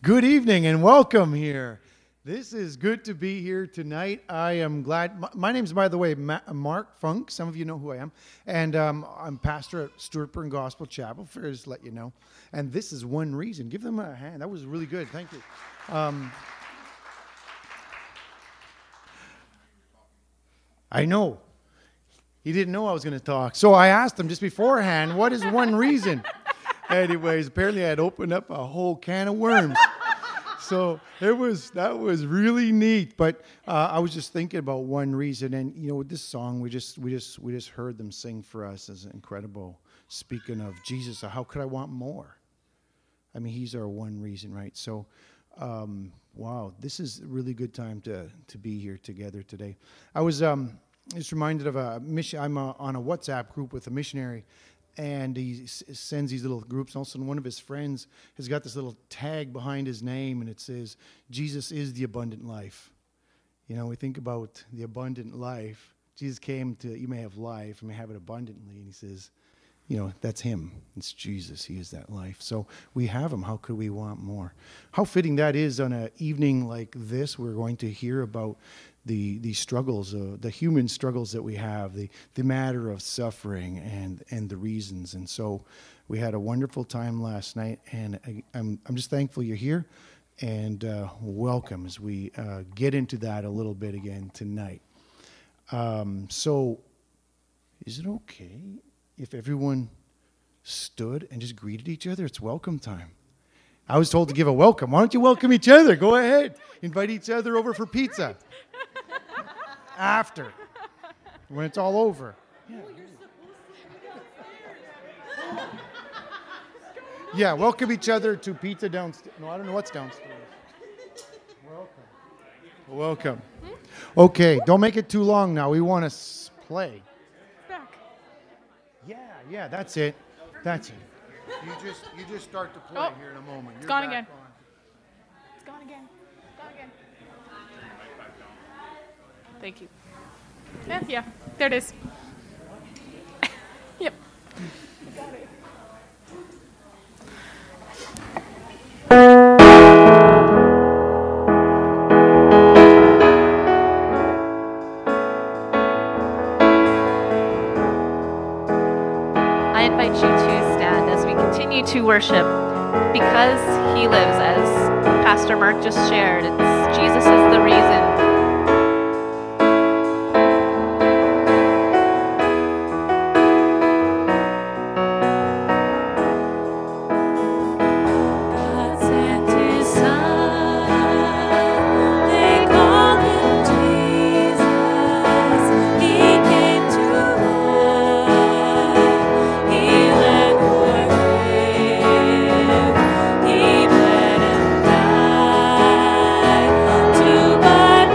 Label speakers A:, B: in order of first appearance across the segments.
A: Good evening and welcome here. This is good to be here tonight. I am glad. My name's, by the way, Mark Funk. Some of you know who I am. And I'm pastor at Stuart Burn Gospel Chapel, for just to let you know. And this is one reason. Give them a hand. That was really good. Thank you. I know. He didn't know I was going to talk. So I asked him just beforehand, what is one reason? Anyways, apparently I had opened up a whole can of worms. So that was really neat. But I was just thinking about one reason, and you know, this song we just heard them sing for us is incredible. Speaking of Jesus, how could I want more? I mean, He's our one reason, right? So, wow, this is a really good time to be here together today. I was just reminded of a mission. I'm on a WhatsApp group with a missionary. And he sends these little groups. Also, one of his friends has got this little tag behind his name, and it says, Jesus is the abundant life. You know, we think about the abundant life. Jesus came to, you may have life, you may have it abundantly. And he says, you know, that's Him. It's Jesus. He is that life. So we have Him. How could we want more? How fitting that is on an evening like this. We're going to hear about the struggles, the human struggles that we have, the matter of suffering and the reasons. And so we had a wonderful time last night, and I'm just thankful you're here, and welcome as we get into that a little bit again tonight. So is it okay if everyone stood and just greeted each other? It's welcome time. I was told to give a welcome. Why don't you welcome each other? Go ahead. Invite each other over for pizza. After. When it's all over. Yeah, welcome each other to pizza downstairs. No, I don't know what's downstairs. Welcome. Okay, don't make it too long now. We want to play.
B: Back.
A: Yeah, that's it. That's it. You just start to play here in a moment.
B: It's gone again. It's gone again. Thank you. Yeah, there it is. Yep. Got it.
C: I invite you to stand as we continue to worship because He lives, as Pastor Mark just shared. It's Jesus is the reason.
D: To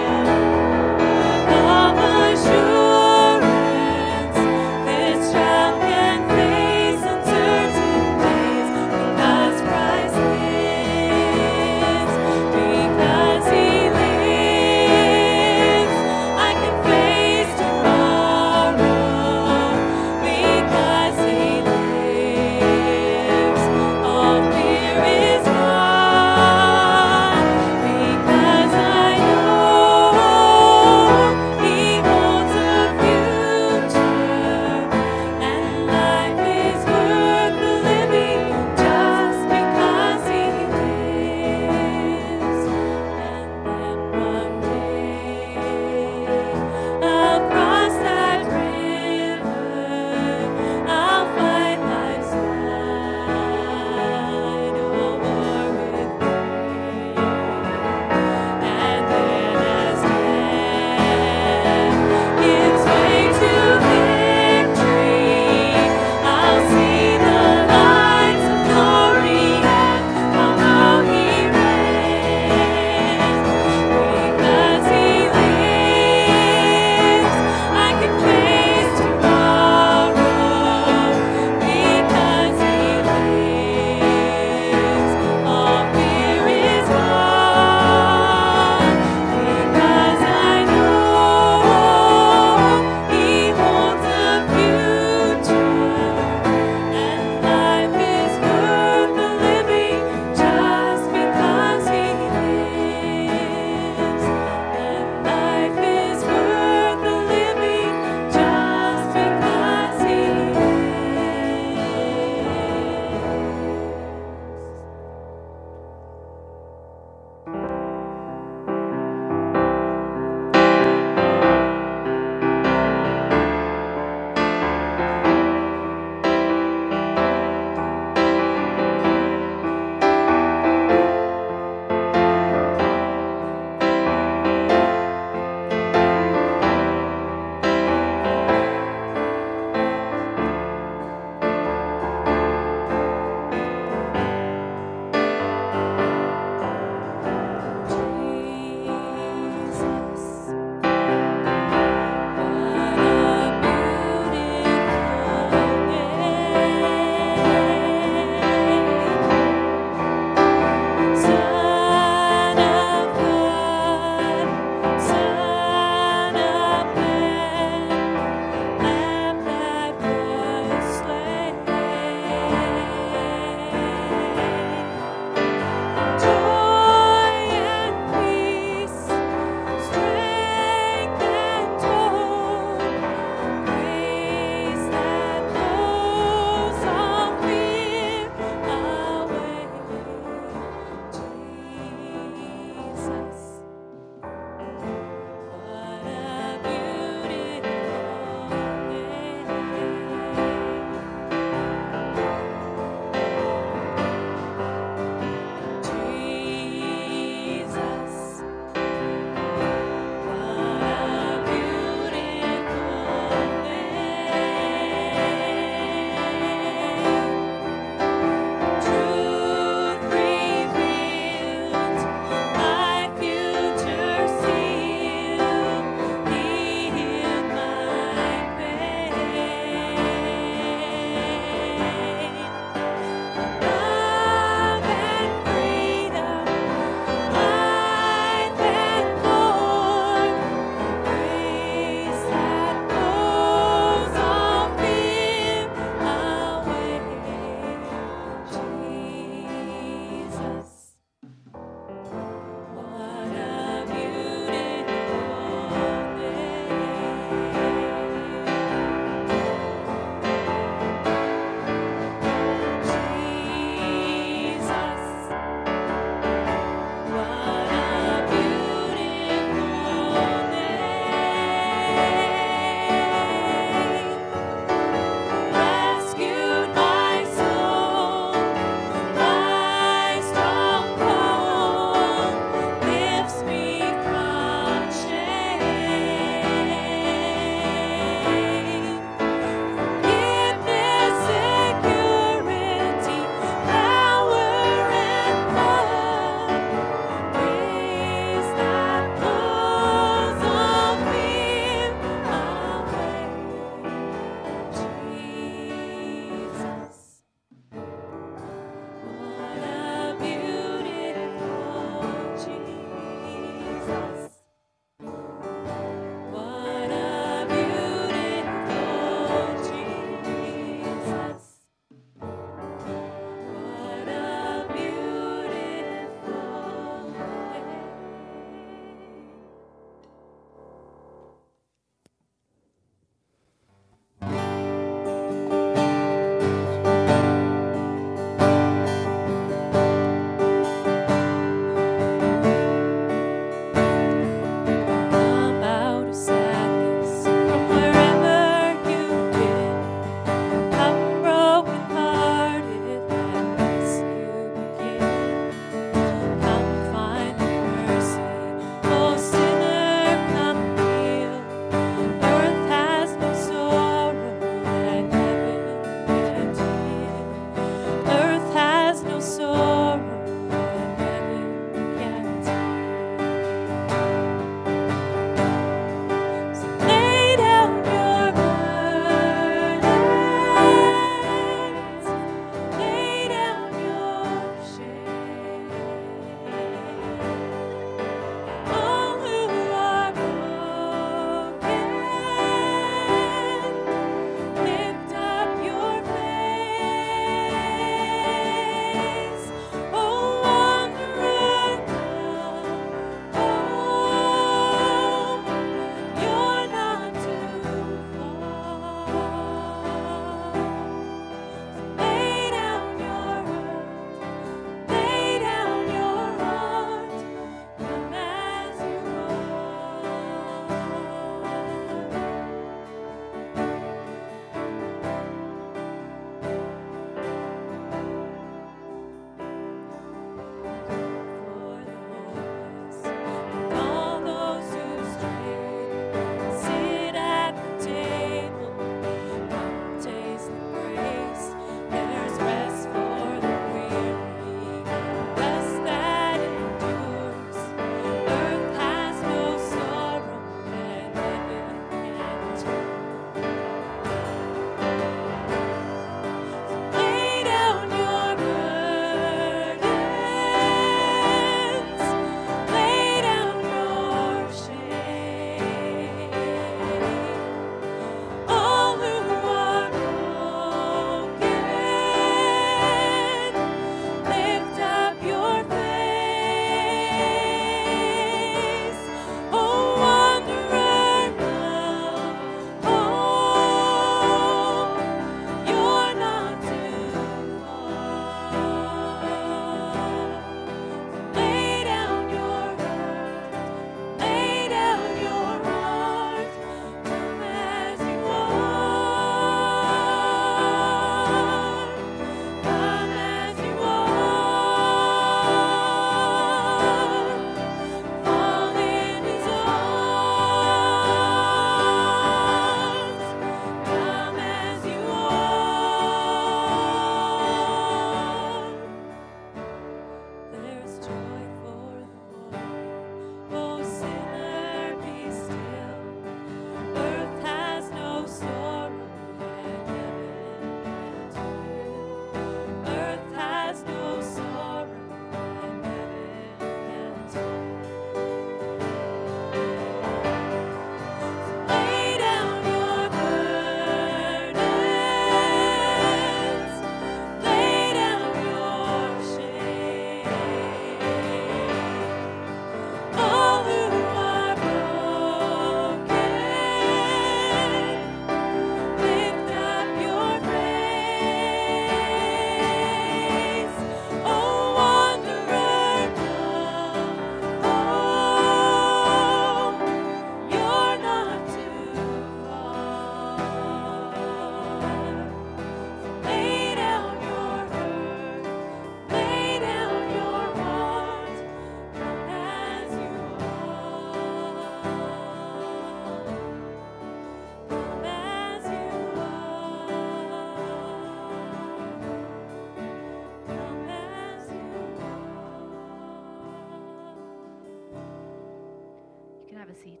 C: have a seat.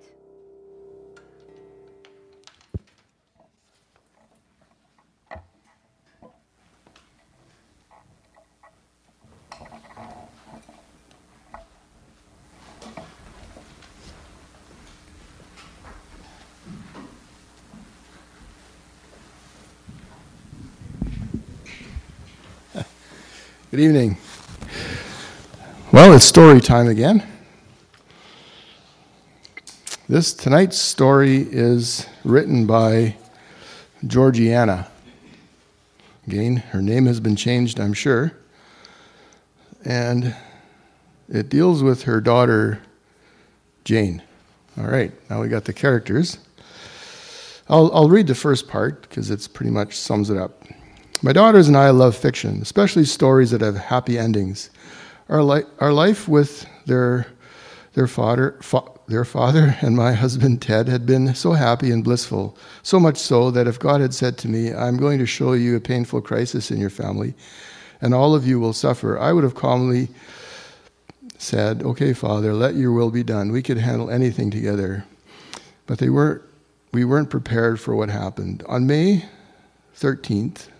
D: Good evening. Well, it's story time again. Tonight's story is written by Georgiana. Again, her name has been changed, I'm sure. And it deals with her daughter, Jane. All right, now we got the characters. I'll read the first part because it's pretty much sums it up. My daughters and I love fiction, especially stories that have happy endings. Our life with their father and my husband Ted had been so happy and blissful, so much so that if God had said to me, "I'm going to show you a painful crisis in your family, and all of you will suffer," I would have calmly said, "Okay, Father, let your will be done. We could handle anything together." But we weren't prepared for what happened. On May 13th,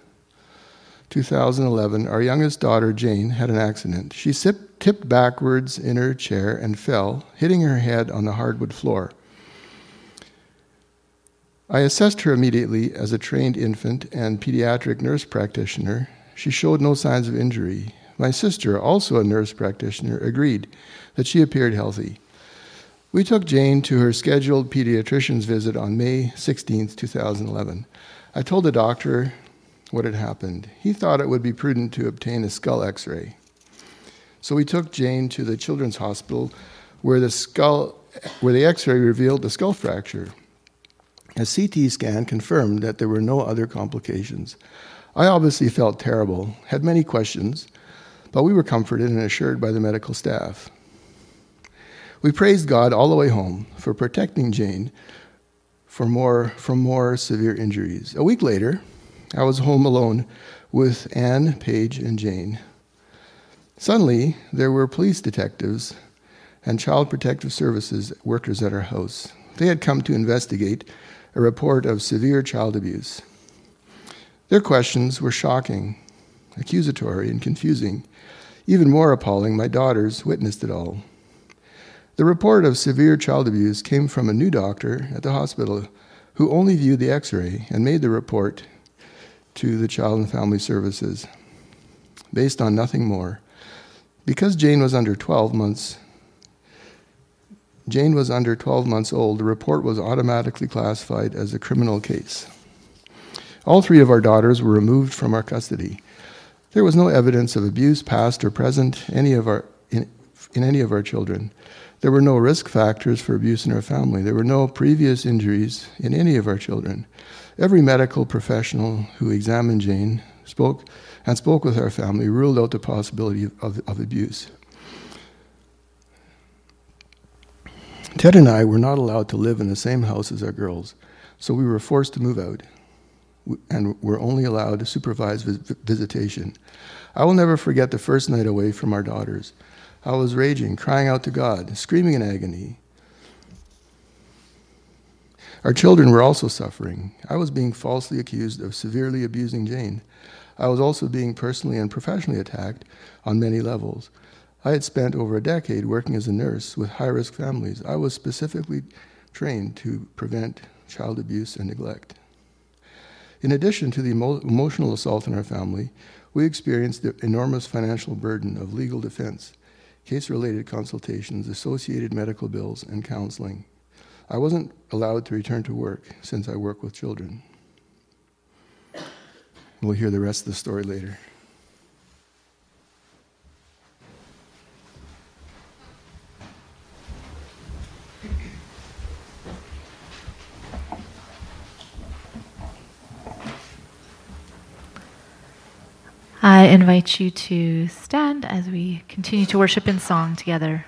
D: 2011, our youngest daughter, Jane, had an accident. She tipped backwards in her chair and fell, hitting her head on the hardwood floor. I assessed her immediately as a trained infant and pediatric nurse practitioner. She showed no signs of injury. My sister, also a nurse practitioner, agreed that she appeared healthy. We took Jane to her scheduled pediatrician's visit on May 16th, 2011. I told the doctor what had happened. He thought it would be prudent to obtain a skull x-ray. So we took Jane to the Children's Hospital where the x-ray revealed the skull fracture. A CT scan confirmed that there were no other complications. I obviously felt terrible, had many questions, but we were comforted and assured by the medical staff. We praised God all the way home for protecting Jane from more severe injuries. A week later, I was home alone with Anne, Paige, and Jane. Suddenly, there were police detectives and Child Protective Services workers at our house. They had come to investigate a report of severe child abuse. Their questions were shocking, accusatory, and confusing. Even more appalling, my daughters witnessed it all. The report of severe child abuse came from a new doctor at the hospital who only viewed the x-ray and made the report to the Child and Family Services, based on nothing more. Because Jane was under 12 months old, the report was automatically classified as a criminal case. All three of our daughters were removed from our custody. There was no evidence of abuse, past or present, in any of our children. There were no risk factors for abuse in our family. There were no previous injuries in any of our children. Every medical professional who examined Jane spoke with our family ruled out the possibility of abuse. Ted and I were not allowed to live in the same house as our girls, so we were forced to move out and were only allowed to supervise visitation. I will never forget the first night away from our daughters. I was raging, crying out to God, screaming in agony. Our children were also suffering. I was being falsely accused of severely abusing Jane. I was also being personally and professionally attacked on many levels. I had spent over a decade working as a nurse with high-risk families. I was specifically trained to prevent child abuse and neglect. In addition to the emotional assault in our family, we experienced the enormous financial burden of legal defense, case-related consultations, associated medical bills, and counseling. I wasn't allowed to return to work since I work with children. We'll hear the rest of the story later.
C: I invite you to stand as we continue to worship in song together.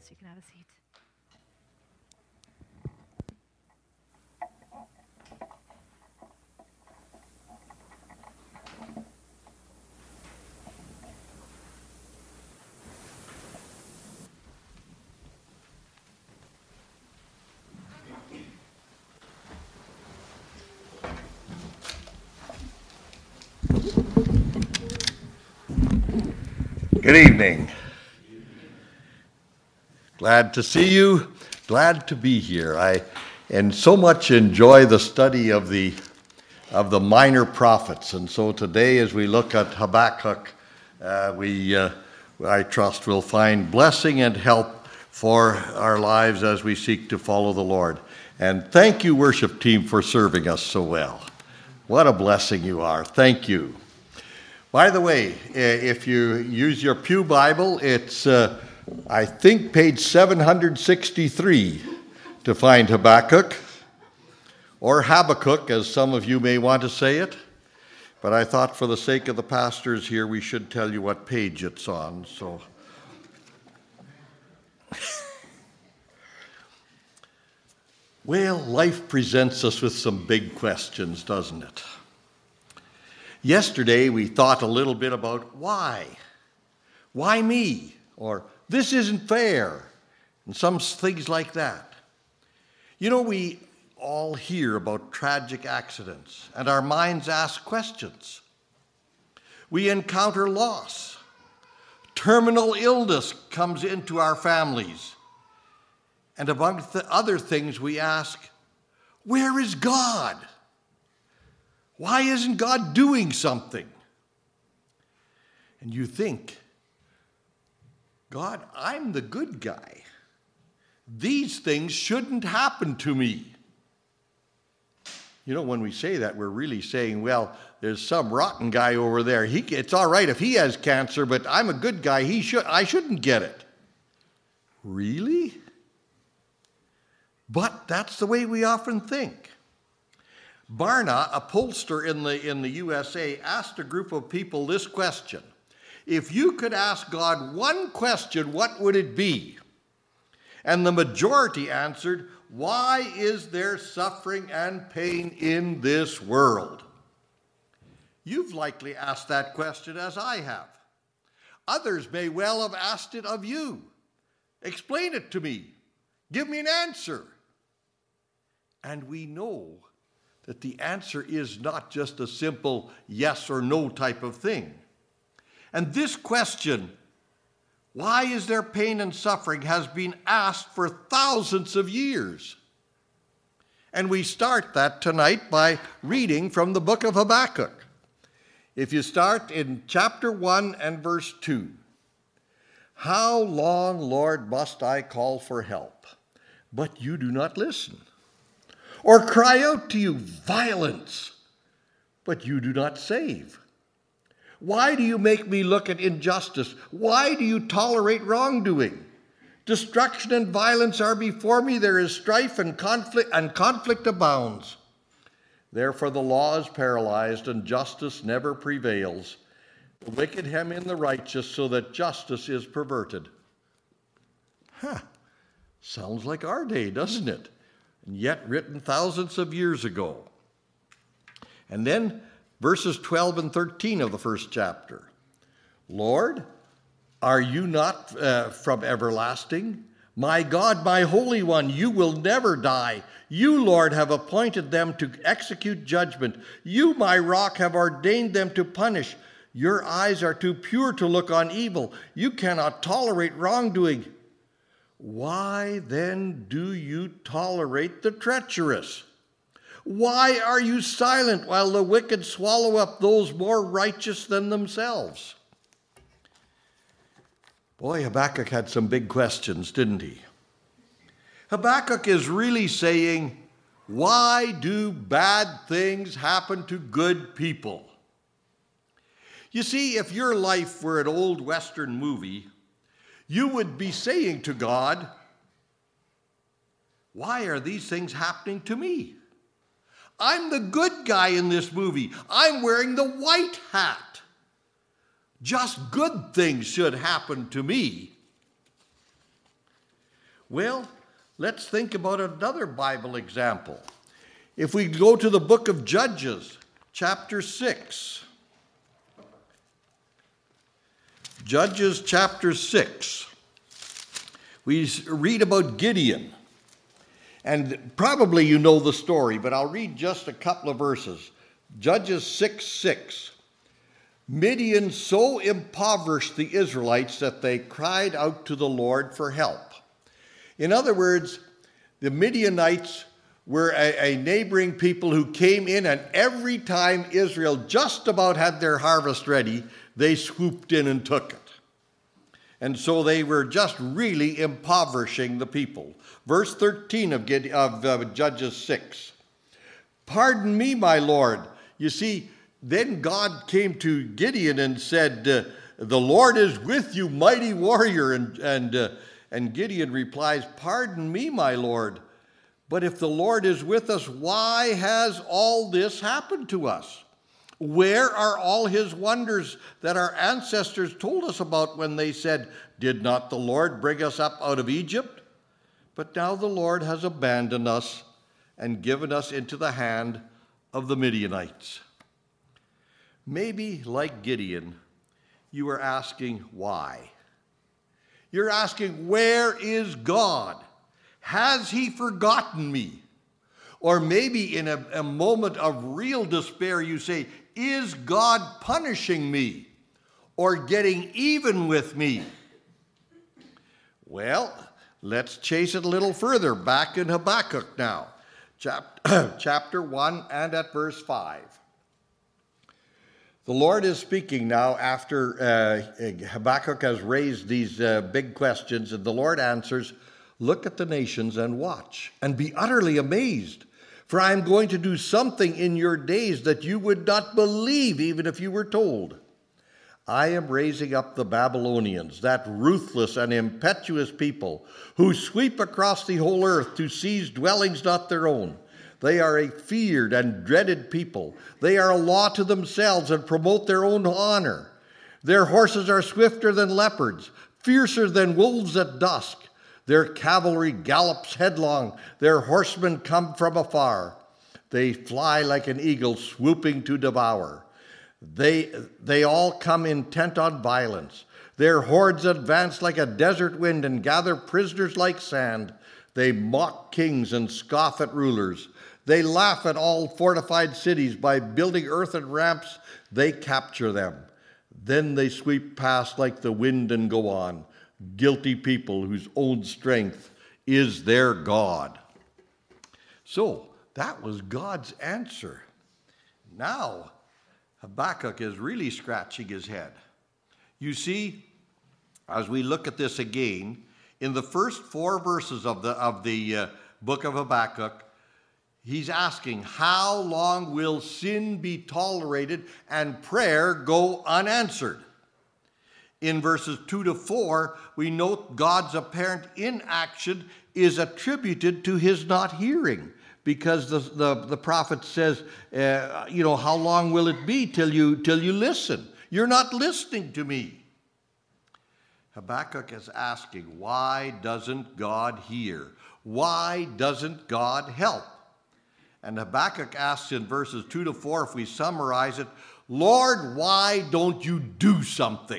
C: Yes, you can have a seat.
E: Good evening. Glad to see you. Glad to be here. I so much enjoy the study of the minor prophets, and so today, as we look at Habakkuk, I trust we'll find blessing and help for our lives as we seek to follow the Lord. And thank you, worship team, for serving us so well. What a blessing you are. Thank you. By the way, if you use your Pew Bible, it's, I think, page 763 to find Habakkuk, or Habakkuk, as some of you may want to say it. But I thought for the sake of the pastors here, we should tell you what page it's on. So, well, life presents us with some big questions, doesn't it? Yesterday, we thought a little bit about why. Why me? Or this isn't fair. And some things like that. You know, we all hear about tragic accidents, and our minds ask questions. We encounter loss. Terminal illness comes into our families. And among the other things, we ask, where is God? Why isn't God doing something? And you think, God, I'm the good guy. These things shouldn't happen to me. You know, when we say that, we're really saying, well, there's some rotten guy over there. It's all right if he has cancer, but I'm a good guy. I shouldn't get it. Really? But that's the way we often think. Barna, a pollster in the USA, asked a group of people this question. If you could ask God one question, what would it be? And the majority answered, why is there suffering and pain in this world? You've likely asked that question as I have. Others may well have asked it of you. Explain it to me. Give me an answer. And we know that the answer is not just a simple yes or no type of thing. And this question, why is there pain and suffering, has been asked for thousands of years. And we start that tonight by reading from the book of Habakkuk. If you start in chapter 1 and verse 2. How long, Lord, must I call for help, but you do not listen? Or cry out to you, violence, but you do not save? Why do you make me look at injustice? Why do you tolerate wrongdoing? Destruction and violence are before me. There is strife and conflict abounds. Therefore the law is paralyzed and justice never prevails. The wicked hem in the righteous so that justice is perverted. Sounds like our day, doesn't it? And yet written thousands of years ago. And then verses 12 and 13 of the first chapter. Lord, are you not from everlasting? My God, my Holy One, you will never die. You, Lord, have appointed them to execute judgment. You, my rock, have ordained them to punish. Your eyes are too pure to look on evil. You cannot tolerate wrongdoing. Why then do you tolerate the treacherous? Why are you silent while the wicked swallow up those more righteous than themselves? Boy, Habakkuk had some big questions, didn't he? Habakkuk is really saying, why do bad things happen to good people? You see, if your life were an old Western movie, you would be saying to God, why are these things happening to me? I'm the good guy in this movie. I'm wearing the white hat. Just good things should happen to me. Well, let's think about another Bible example. If we go to the book of Judges, chapter 6. Judges chapter 6. We read about Gideon. And probably you know the story, but I'll read just a couple of verses. Judges 6:6. Midian so impoverished the Israelites that they cried out to the Lord for help. In other words, the Midianites were a neighboring people who came in, and every time Israel just about had their harvest ready, they swooped in and took it. And so they were just really impoverishing the people. Verse 13 of Judges 6. Pardon me, my Lord. You see, then God came to Gideon and said, the Lord is with you, mighty warrior. And Gideon replies, pardon me, my Lord. But if the Lord is with us, why has all this happened to us? Where are all his wonders that our ancestors told us about when they said, did not the Lord bring us up out of Egypt? But now the Lord has abandoned us and given us into the hand of the Midianites. Maybe, like Gideon, you are asking why. You're asking, where is God? Has he forgotten me? Or maybe in a moment of real despair, you say, is God punishing me or getting even with me? Well, let's chase it a little further. Back in Habakkuk now, chapter 1 and at verse 5. The Lord is speaking now after Habakkuk has raised these big questions, and the Lord answers, look at the nations and watch, and be utterly amazed. For I am going to do something in your days that you would not believe even if you were told. I am raising up the Babylonians, that ruthless and impetuous people who sweep across the whole earth to seize dwellings not their own. They are a feared and dreaded people. They are a law to themselves and promote their own honor. Their horses are swifter than leopards, fiercer than wolves at dusk. Their cavalry gallops headlong. Their horsemen come from afar. They fly like an eagle swooping to devour. They all come intent on violence. Their hordes advance like a desert wind and gather prisoners like sand. They mock kings and scoff at rulers. They laugh at all fortified cities. By building earthen ramps, they capture them. Then they sweep past like the wind and go on. Guilty people whose own strength is their God. So that was God's answer. Now Habakkuk is really scratching his head. You see, as we look at this again, in the first 4 verses of the book of Habakkuk, he's asking, how long will sin be tolerated and prayer go unanswered? In verses 2 to 4, we note God's apparent inaction is attributed to his not hearing, because the prophet says, how long will it be till you listen? You're not listening to me. Habakkuk is asking, why doesn't God hear? Why doesn't God help? And Habakkuk asks in verses 2 to 4, if we summarize it, Lord, why don't you do something?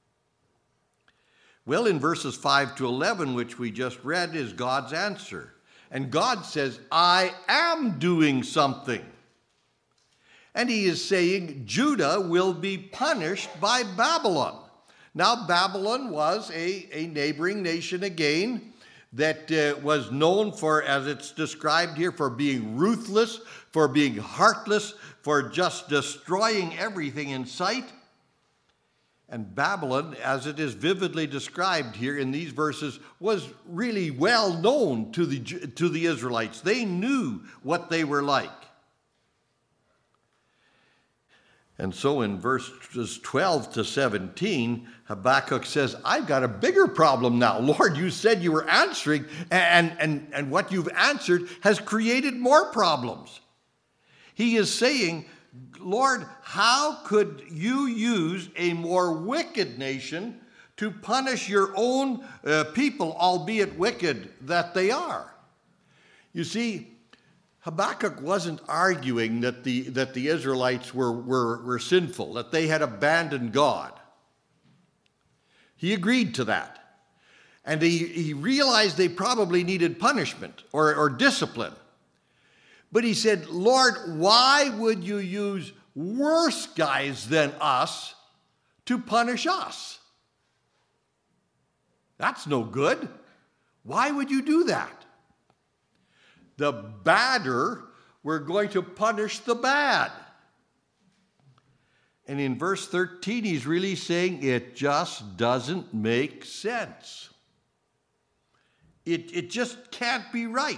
E: Well, in verses 5 to 11, which we just read, is God's answer. And God says, I am doing something. And he is saying Judah will be punished by Babylon. Now, Babylon was a neighboring nation again that was known for, as it's described here, for being ruthless, for being heartless, for just destroying everything in sight. And Babylon, as it is vividly described here in these verses, was really well known to the Israelites. They knew what they were like. And so in verses 12 to 17, Habakkuk says, I've got a bigger problem now. Lord, you said you were answering, and what you've answered has created more problems. He is saying, Lord, how could you use a more wicked nation to punish your own people, albeit wicked that they are. You see, Habakkuk wasn't arguing that the Israelites were sinful, that they had abandoned God. He agreed to that. And he realized they probably needed punishment or discipline. But he said, Lord, why would you use worse guys than us to punish us? That's no good. Why would you do that? The badder were going to punish the bad. And in verse 13, he's really saying it just doesn't make sense. It just can't be right.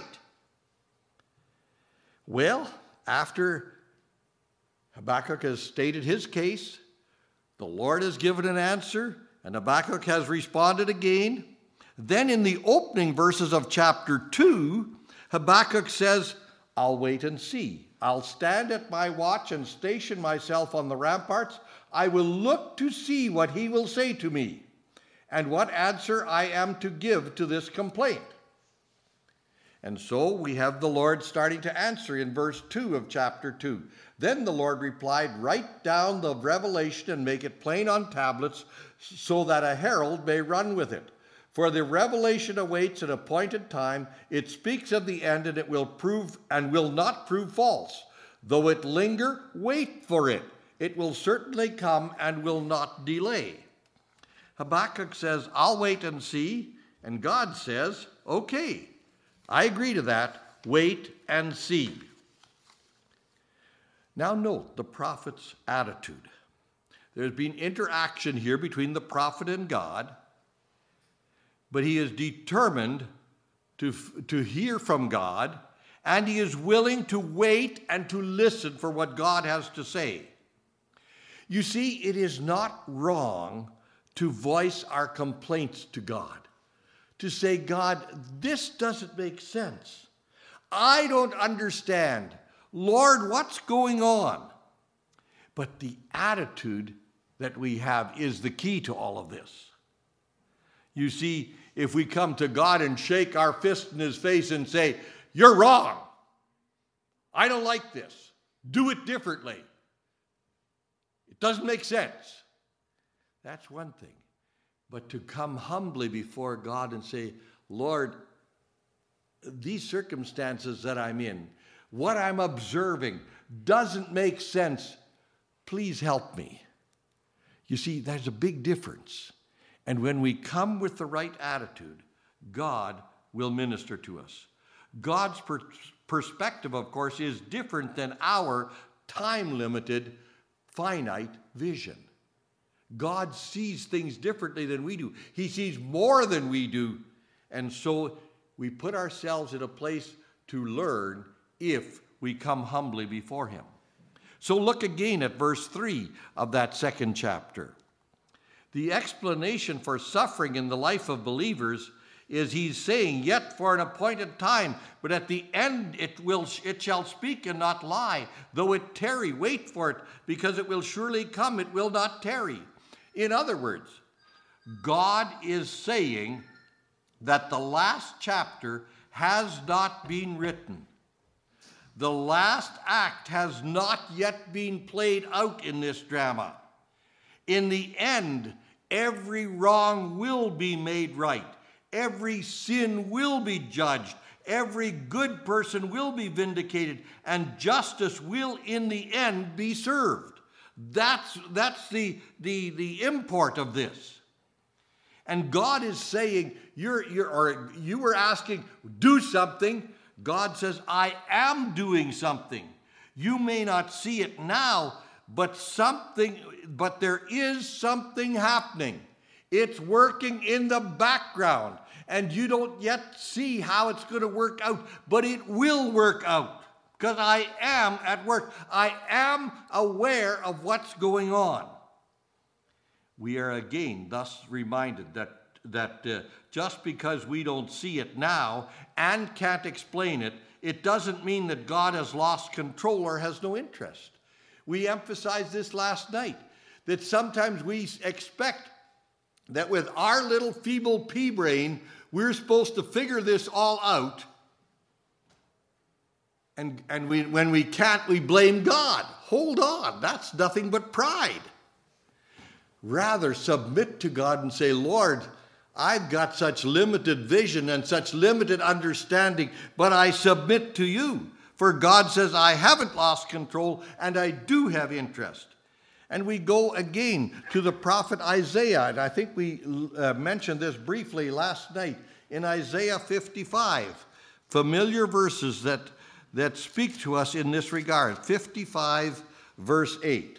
E: Well, after Habakkuk has stated his case, the Lord has given an answer, and Habakkuk has responded again. Then in the opening verses of chapter 2, Habakkuk says, I'll wait and see. I'll stand at my watch and station myself on the ramparts. I will look to see what he will say to me, and what answer I am to give to this complaint. And so we have the Lord starting to answer in verse 2 of chapter 2. Then the Lord replied, write down the revelation and make it plain on tablets, so that a herald may run with it. For the revelation awaits an appointed time. It speaks of the end, and it will prove and will not prove false. Though it linger, wait for it. It will certainly come and will not delay. Habakkuk says, I'll wait and see. And God says, okay, I agree to that. Wait and see. Now note the prophet's attitude. There's been interaction here between the prophet and God, but he is determined to hear from God, and he is willing to wait and to listen for what God has to say. You see, it is not wrong to voice our complaints to God, to say, God, this doesn't make sense. I don't understand. Lord, what's going on? But the attitude that we have is the key to all of this. You see, if we come to God and shake our fist in his face and say, you're wrong. I don't like this. Do it differently. It doesn't make sense. That's one thing. But to come humbly before God and say, Lord, these circumstances that I'm in, what I'm observing doesn't make sense. Please help me. You see, there's a big difference. And when we come with the right attitude, God will minister to us. God's perspective, of course, is different than our time-limited, finite vision. God sees things differently than we do. He sees more than we do. And so we put ourselves in a place to learn if we come humbly before him. So look again at verse 3 of that second chapter. The explanation for suffering in the life of believers is he's saying, yet for an appointed time, but at the end it shall speak and not lie. Though it tarry, wait for it, because it will surely come, it will not tarry. In other words, God is saying that the last chapter has not been written. The last act has not yet been played out in this drama. In the end, every wrong will be made right. Every sin will be judged. Every good person will be vindicated. And justice will, in the end, be served. That's the import of this. And God is saying, you were asking, do something. God says, I am doing something. You may not see it now, but there is something happening. It's working in the background, and you don't yet see how it's going to work out, but it will work out because I am at work. I am aware of what's going on. We are again thus reminded that just because we don't see it now and can't explain it, it doesn't mean that God has lost control or has no interest. We emphasized this last night, that sometimes we expect that with our little feeble pea brain, we're supposed to figure this all out. And when we can't, we blame God. Hold on, that's nothing but pride. Rather, submit to God and say, Lord, I've got such limited vision and such limited understanding, but I submit to you. For God says, I haven't lost control and I do have interest. And we go again to the prophet Isaiah, and I think we mentioned this briefly last night in Isaiah 55. Familiar verses that speak to us in this regard. 55, verse 8.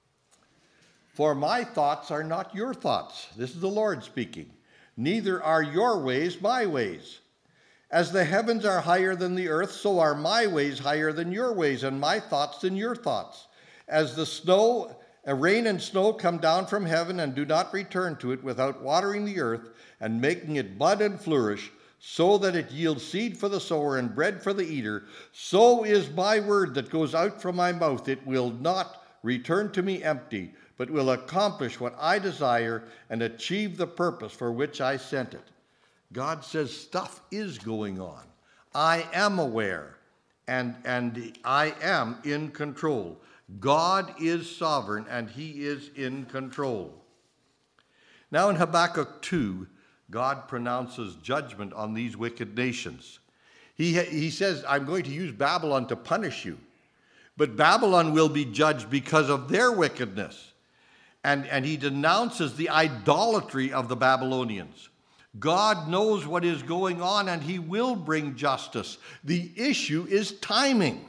E: For my thoughts are not your thoughts. This is the Lord speaking. Neither are your ways my ways. As the heavens are higher than the earth, so are my ways higher than your ways, and my thoughts than your thoughts. As the rain and snow come down from heaven and do not return to it without watering the earth and making it bud and flourish, so that it yields seed for the sower and bread for the eater, so is my word that goes out from my mouth. It will not return to me empty, but will accomplish what I desire and achieve the purpose for which I sent it. God says stuff is going on. I am aware, and I am in control. God is sovereign, and he is in control. Now in Habakkuk 2, God pronounces judgment on these wicked nations. He says, I'm going to use Babylon to punish you. But Babylon will be judged because of their wickedness. And he denounces the idolatry of the Babylonians. God knows what is going on, and he will bring justice. The issue is timing.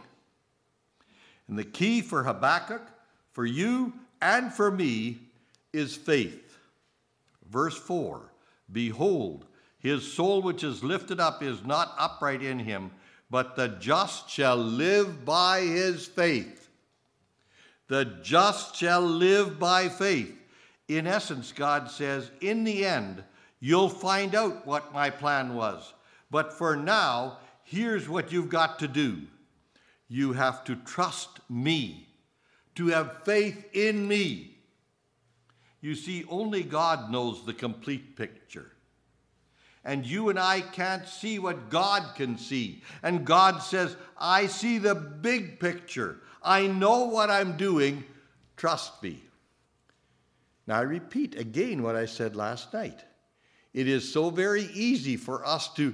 E: And the key for Habakkuk, for you and for me, is faith. Verse 4, behold, his soul which is lifted up is not upright in him, but the just shall live by his faith. The just shall live by faith. In essence, God says, in the end, you'll find out what my plan was. But for now, here's what you've got to do. You have to trust me, to have faith in me. You see, only God knows the complete picture. And you and I can't see what God can see. And God says, I see the big picture. I know what I'm doing. Trust me. Now, I repeat again what I said last night. It is so very easy for us to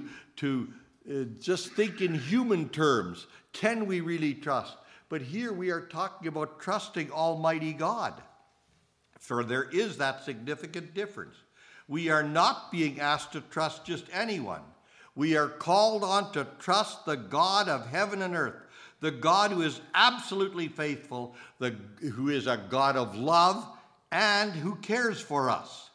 E: just think in human terms. Can we really trust? But here we are talking about trusting Almighty God. For there is that significant difference. We are not being asked to trust just anyone. We are called on to trust the God of heaven and earth, the God who is absolutely faithful, who is a God of love, and who cares for us.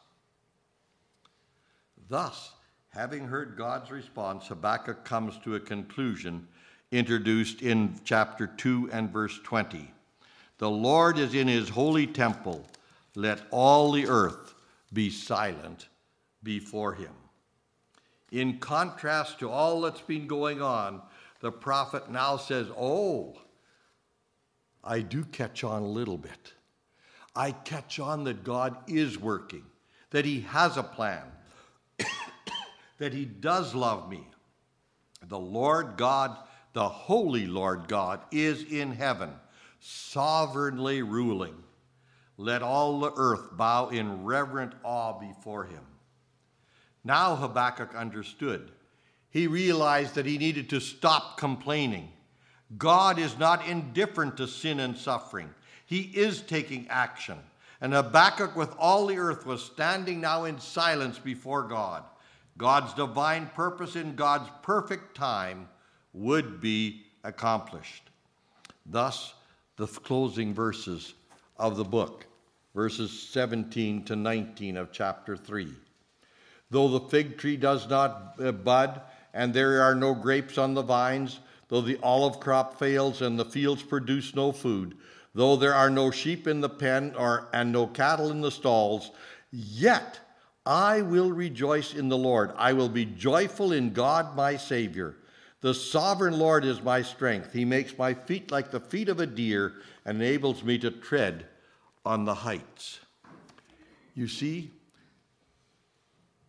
E: Thus, having heard God's response, Habakkuk comes to a conclusion introduced in chapter 2 and verse 20. The Lord is in his holy temple. Let all the earth be silent before him. In contrast to all that's been going on, the prophet now says, oh, I do catch on a little bit. I catch on that God is working, that he has a plan, that he does love me. The Lord God, the holy Lord God, is in heaven, sovereignly ruling. Let all the earth bow in reverent awe before him. Now Habakkuk understood. He realized that he needed to stop complaining. God is not indifferent to sin and suffering. He is taking action. And Habakkuk with all the earth was standing now in silence before God. God's divine purpose in God's perfect time would be accomplished. Thus, the closing verses of the book, verses 17 to 19 of chapter 3. Though the fig tree does not bud, and there are no grapes on the vines, though the olive crop fails and the fields produce no food, though there are no sheep in the pen and no cattle in the stalls, yet I will rejoice in the Lord. I will be joyful in God my Savior. The sovereign Lord is my strength. He makes my feet like the feet of a deer and enables me to tread on the heights. You see,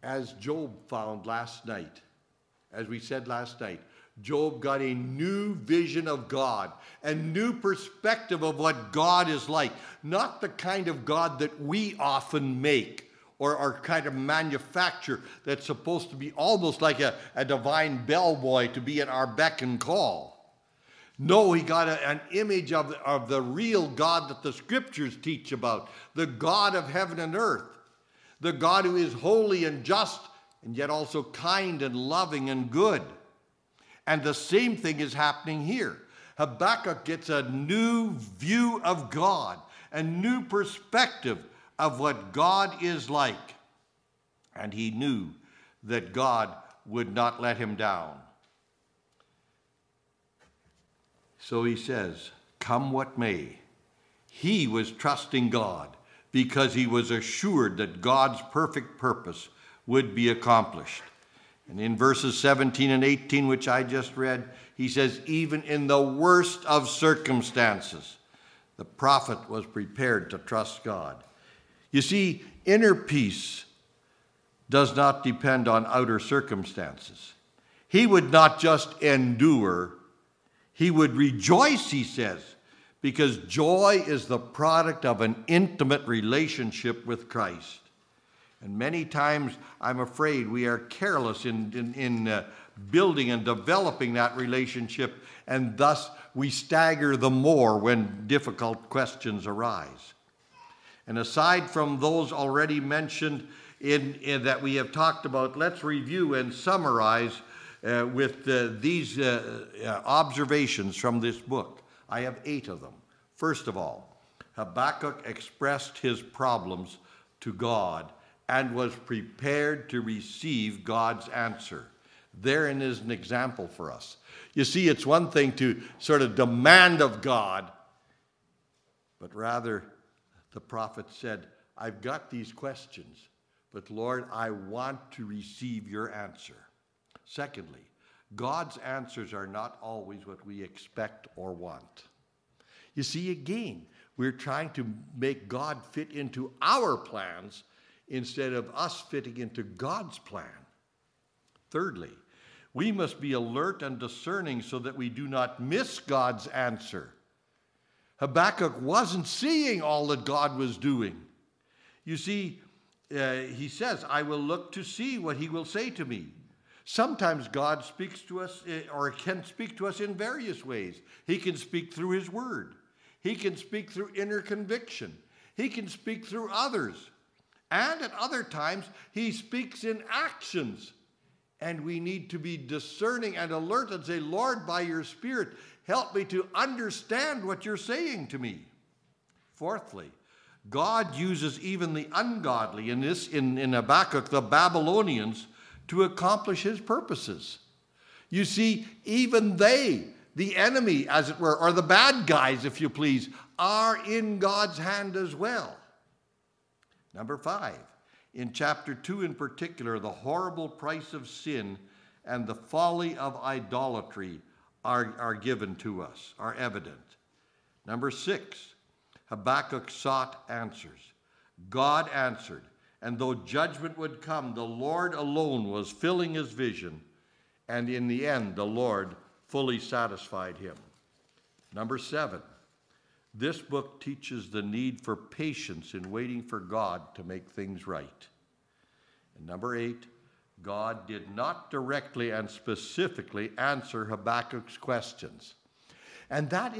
E: as Job found last night, as we said last night, Job got a new vision of God, a new perspective of what God is like. Not the kind of God that we often make or kind of manufacture that's supposed to be almost like a divine bellboy to be at our beck and call. No, he got an image of the real God that the scriptures teach about, the God of heaven and earth, the God who is holy and just and yet also kind and loving and good. And the same thing is happening here. Habakkuk gets a new view of God, a new perspective of what God is like. And he knew that God would not let him down. So he says, come what may. He was trusting God because he was assured that God's perfect purpose would be accomplished. And in verses 17 and 18, which I just read, he says, even in the worst of circumstances, the prophet was prepared to trust God. You see, inner peace does not depend on outer circumstances. He would not just endure, he would rejoice, he says, because joy is the product of an intimate relationship with Christ. And many times, I'm afraid, we are careless in building and developing that relationship, and thus we stagger the more when difficult questions arise. And aside from those already mentioned in that we have talked about, let's review and summarize with these observations from this book. I have 8 of them. First of all, Habakkuk expressed his problems to God and was prepared to receive God's answer. Therein is an example for us. You see, it's one thing to sort of demand of God, but rather the prophet said, I've got these questions, but Lord, I want to receive your answer. Secondly, God's answers are not always what we expect or want. You see, again, we're trying to make God fit into our plans instead of us fitting into God's plan. Thirdly, we must be alert and discerning so that we do not miss God's answer. Habakkuk wasn't seeing all that God was doing. You see, he says, I will look to see what he will say to me. Sometimes God speaks to us or can speak to us in various ways. He can speak through his word. He can speak through inner conviction. He can speak through others. And at other times, he speaks in actions. And we need to be discerning and alert and say, Lord, by your Spirit, help me to understand what you're saying to me. Fourthly, God uses even the ungodly, in Habakkuk, the Babylonians, to accomplish his purposes. You see, even they, the enemy, as it were, or the bad guys, if you please, are in God's hand as well. Number 5, in chapter 2 in particular, the horrible price of sin and the folly of idolatry are given to us, are evident. Number 6, Habakkuk sought answers. God answered, and though judgment would come, the Lord alone was filling his vision, and in the end, the Lord fully satisfied him. Number 7, this book teaches the need for patience in waiting for God to make things right. And number 8, God did not directly and specifically answer Habakkuk's questions. And that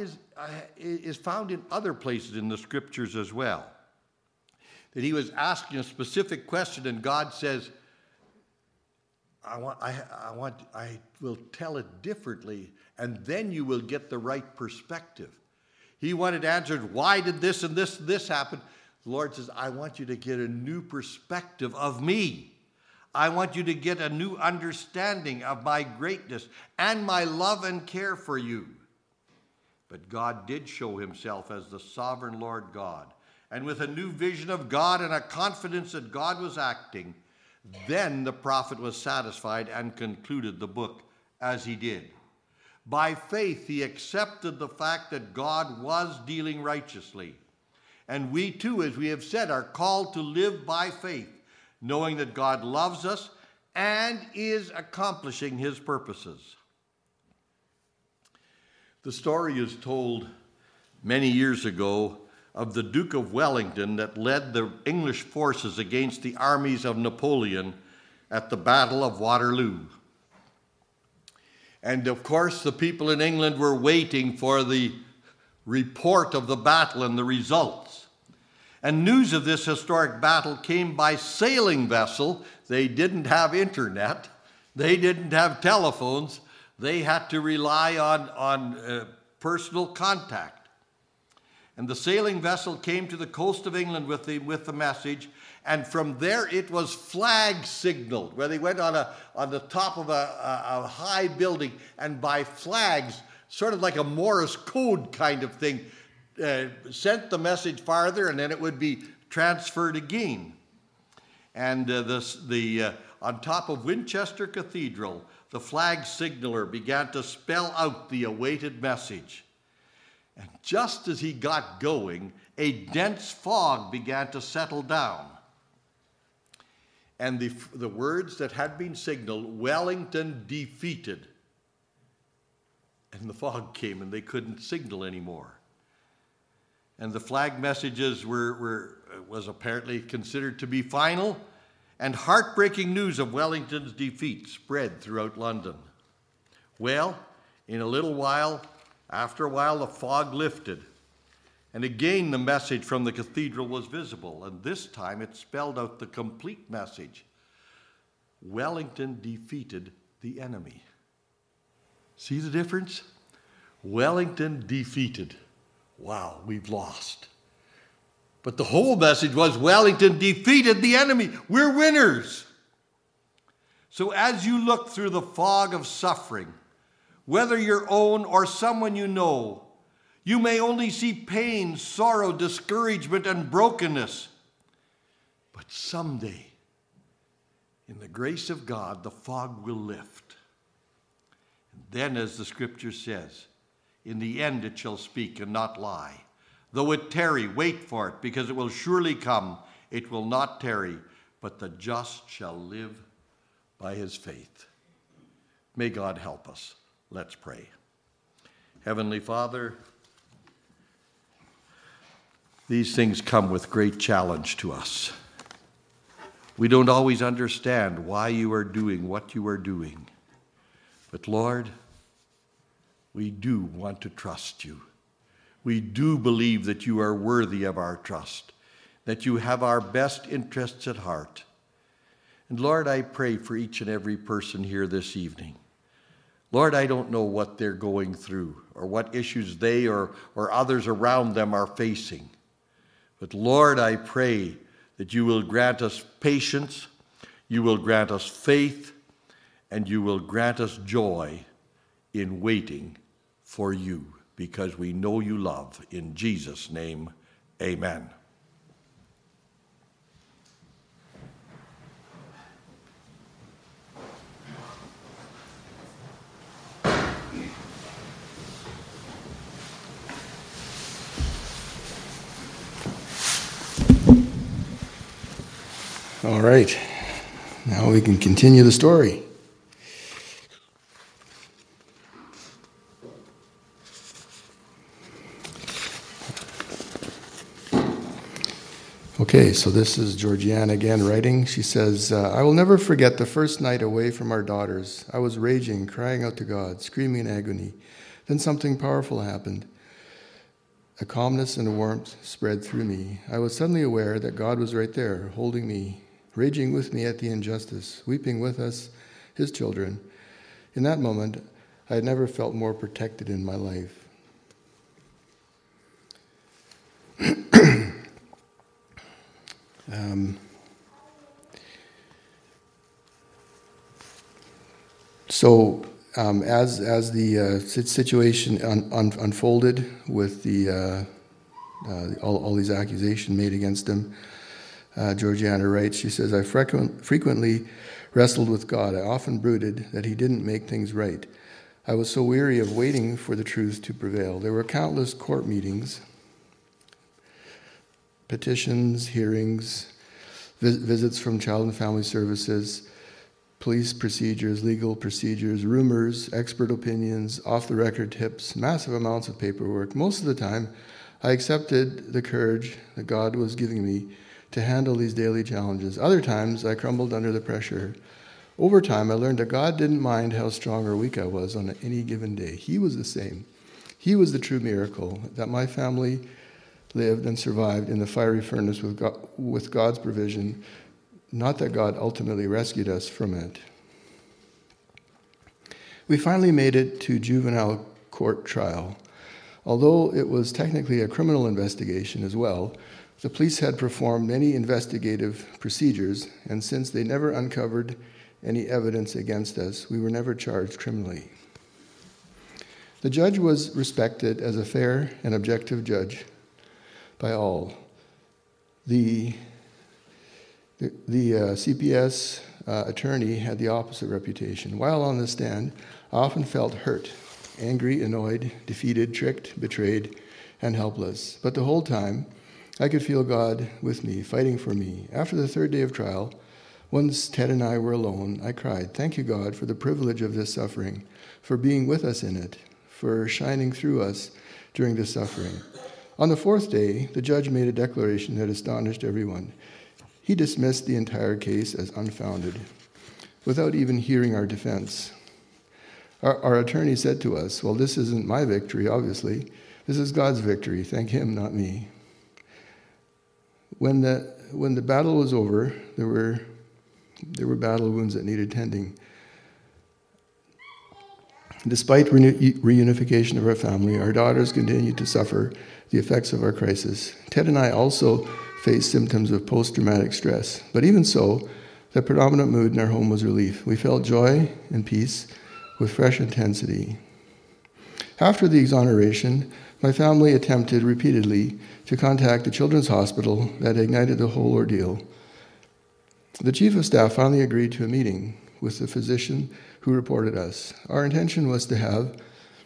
E: is found in other places in the scriptures as well. That he was asking a specific question and God says, I will tell it differently, and then you will get the right perspective. He wanted answered, why did this and this happen? The Lord says, I want you to get a new perspective of me. I want you to get a new understanding of my greatness and my love and care for you. But God did show himself as the sovereign Lord God. And with a new vision of God and a confidence that God was acting, then the prophet was satisfied and concluded the book as he did. By faith, he accepted the fact that God was dealing righteously. And we too, as we have said, are called to live by faith, knowing that God loves us and is accomplishing his purposes. The story is told many years ago of the Duke of Wellington that led the English forces against the armies of Napoleon at the Battle of Waterloo. And of course, the people in England were waiting for the report of the battle and the results. And news of this historic battle came by sailing vessel. They didn't have internet. They didn't have telephones. They had to rely on personal contact. And the sailing vessel came to the coast of England with the message, and from there it was flag signaled, where they went on the top of a high building, and by flags, sort of like a Morse code kind of thing, sent the message farther, and then it would be transferred again. And on top of Winchester Cathedral, the flag signaler began to spell out the awaited message. And just as he got going, a dense fog began to settle down. And the words that had been signaled, Wellington defeated. And the fog came and they couldn't signal anymore. And the flag messages was apparently considered to be final, and heartbreaking news of Wellington's defeat spread throughout London. Well, in a little while, after a while, the fog lifted, and again the message from the cathedral was visible, and this time it spelled out the complete message. Wellington defeated the enemy. See the difference? Wellington defeated. Wow, we've lost. But the whole message was Wellington defeated the enemy. We're winners. So as you look through the fog of suffering, whether your own or someone you know, you may only see pain, sorrow, discouragement, and brokenness. But someday, in the grace of God, the fog will lift. And then, as the scripture says, in the end it shall speak and not lie. Though it tarry, wait for it, because it will surely come. It will not tarry, but the just shall live by his faith. May God help us. Let's pray. Heavenly Father, these things come with great challenge to us. We don't always understand why you are doing what you are doing. But Lord, we do want to trust you. We do believe that you are worthy of our trust, that you have our best interests at heart. And Lord, I pray for each and every person here this evening. Lord, I don't know what they're going through or what issues they or others around them are facing. But Lord, I pray that you will grant us patience, you will grant us faith, and you will grant us joy in waiting for you, because we know you love. In Jesus' name, amen.
D: All right, now we can continue the story. Okay, so this is Georgiana again writing. She says, I will never forget the first night away from our daughters. I was raging, crying out to God, screaming in agony. Then something powerful happened. A calmness and a warmth spread through me. I was suddenly aware that God was right there, holding me, raging with me at the injustice, weeping with us, his children. In that moment, I had never felt more protected in my life. As the situation unfolded with all these accusations made against him, Georgiana writes, she says, I frequently wrestled with God. I often brooded that he didn't make things right. I was so weary of waiting for the truth to prevail. There were countless court meetings, petitions, hearings, visits from Child and Family Services, police procedures, legal procedures, rumors, expert opinions, off-the-record tips, massive amounts of paperwork. Most of the time, I accepted the courage that God was giving me to handle these daily challenges. Other times, I crumbled under the pressure. Over time, I learned that God didn't mind how strong or weak I was on any given day. He was the same. He was the true miracle, that my family lived and survived in the fiery furnace with God's provision, not that God ultimately rescued us from it. We finally made it to juvenile court trial. Although it was technically a criminal investigation as well, the police had performed many investigative procedures, and since they never uncovered any evidence against us, we were never charged criminally. The judge was respected as a fair and objective judge by all. The CPS attorney had the opposite reputation. While on the stand, I often felt hurt, angry, annoyed, defeated, tricked, betrayed, and helpless. But the whole time, I could feel God with me, fighting for me. After the third day of trial, once Ted and I were alone, I cried, "Thank you, God, for the privilege of this suffering, for being with us in it, for shining through us during this suffering." On the fourth day, the judge made a declaration that astonished everyone. He dismissed the entire case as unfounded, without even hearing our defense. Our attorney said to us, "Well, this isn't my victory, obviously. This is God's victory. Thank him, not me." When the battle was over, there were battle wounds that needed tending. Despite reunification of our family, our daughters continued to suffer the effects of our crisis. Ted and I also faced symptoms of post-traumatic stress. But even so, the predominant mood in our home was relief. We felt joy and peace with fresh intensity. After the exoneration, my family attempted repeatedly to contact the Children's Hospital that ignited the whole ordeal. The Chief of Staff finally agreed to a meeting with the physician who reported us. Our intention was to have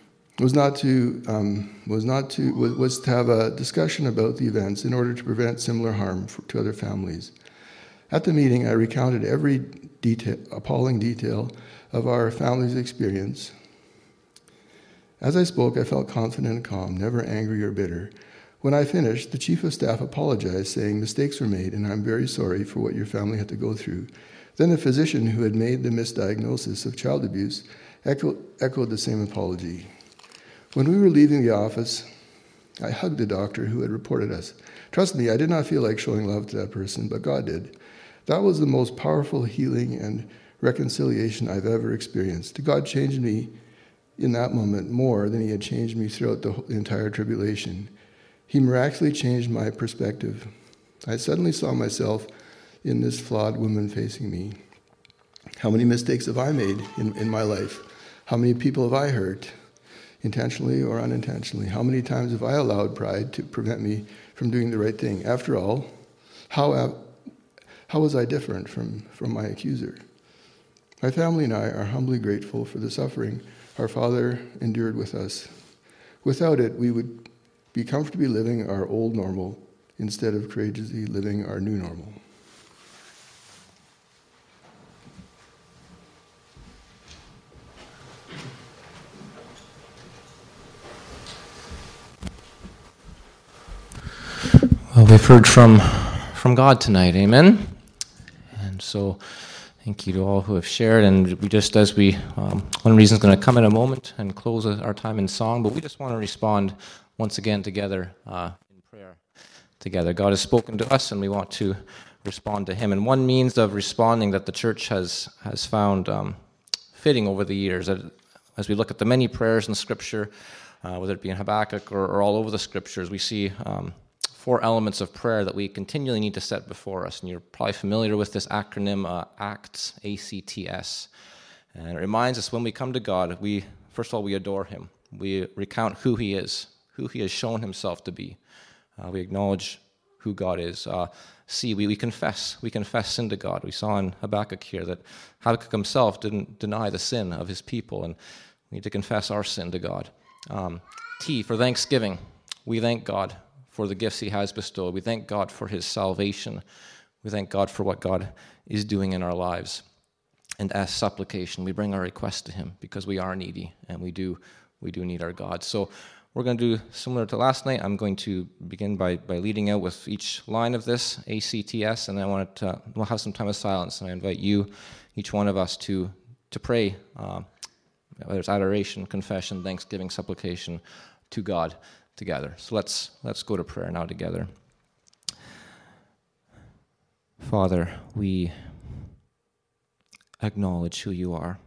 D: a discussion about the events in order to prevent similar harm to other families. At the meeting, I recounted every appalling detail of our family's experience. As I spoke, I felt confident and calm, never angry or bitter. When I finished, the Chief of Staff apologized, saying mistakes were made and I'm very sorry for what your family had to go through. Then the physician who had made the misdiagnosis of child abuse echoed the same apology. When we were leaving the office, I hugged the doctor who had reported us. Trust me, I did not feel like showing love to that person, but God did. That was the most powerful healing and reconciliation I've ever experienced. God changed me in that moment more than he had changed me throughout the entire tribulation. He miraculously changed my perspective. I suddenly saw myself in this flawed woman facing me. How many mistakes have I made in my life? How many people have I hurt, intentionally or unintentionally? How many times have I allowed pride to prevent me from doing the right thing? After all, how was I different from my accuser? My family and I are humbly grateful for the suffering our Father endured with us. Without it, we would be comfortably living our old normal instead of courageously living our new normal.
F: Well, we've heard from God tonight, amen? And so thank you to all who have shared, and we just, one reason is going to come in a moment and close our time in song, but we just want to respond once again together in prayer together. God has spoken to us, and we want to respond to him. And one means of responding that the church has found fitting over the years, as we look at the many prayers in Scripture, whether it be in Habakkuk or all over the Scriptures, we see 4 elements of prayer that we continually need to set before us. And you're probably familiar with this acronym, ACTS, A-C-T-S. And it reminds us when we come to God, first of all, we adore him. We recount who he is, who he has shown himself to be. We acknowledge who God is. We confess sin to God. We saw in Habakkuk here that Habakkuk himself didn't deny the sin of his people, and we need to confess our sin to God. T, for thanksgiving. We thank God for the gifts he has bestowed. We thank God for his salvation. We thank God for what God is doing in our lives. And as supplication, we bring our request to him because we are needy and we do need our God. So we're going to do similar to last night. I'm going to begin by leading out with each line of this, ACTS, and we'll have some time of silence. And I invite you, each one of us, to pray, whether it's adoration, confession, thanksgiving, supplication, to God together. So let's go to prayer now together. Father, we acknowledge who you are.